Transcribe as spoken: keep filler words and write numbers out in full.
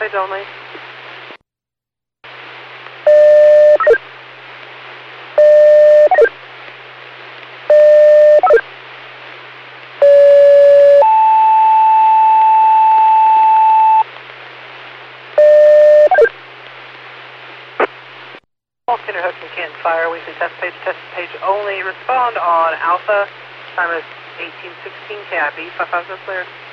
page only. Kinderhook and Canton Fire, weekly test page, test page only. Respond on Alpha. Time is eighteen sixteen, K I B, five five zero cleared.